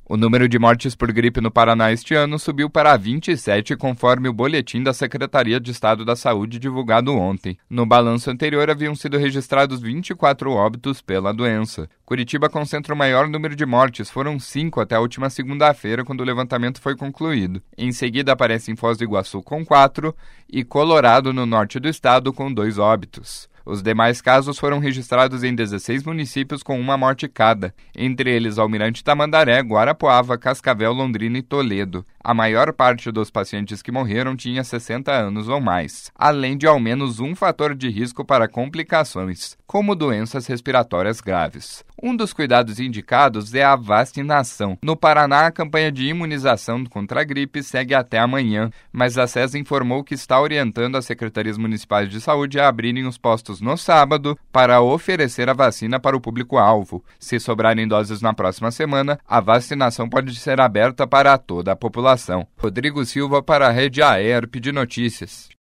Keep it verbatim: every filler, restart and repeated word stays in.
O número de mortes por gripe no Paraná este ano subiu para vinte e sete, conforme o boletim da Secretaria de Estado da Saúde divulgado ontem. No balanço anterior, haviam sido registrados vinte e quatro óbitos pela doença. Curitiba concentra o maior número de mortes, foram cinco até a última segunda-feira, quando o levantamento foi concluído. Em seguida, aparecem Foz do Iguaçu com quatro e Colorado, no norte do estado, com dois óbitos. Os demais casos foram registrados em dezesseis municípios com uma morte cada, entre eles Almirante Tamandaré, Guarapuava, Cascavel, Londrina e Toledo. A maior parte dos pacientes que morreram tinha sessenta anos ou mais, além de ao menos um fator de risco para complicações, como doenças respiratórias graves. Um dos cuidados indicados é a vacinação. No Paraná, a campanha de imunização contra a gripe segue até amanhã, mas a SES informou que está orientando as secretarias municipais de saúde a abrirem os postos no sábado para oferecer a vacina para o público-alvo. Se sobrarem doses na próxima semana, a vacinação pode ser aberta para toda a população. Rodrigo Silva para a Rede Aerp de Notícias.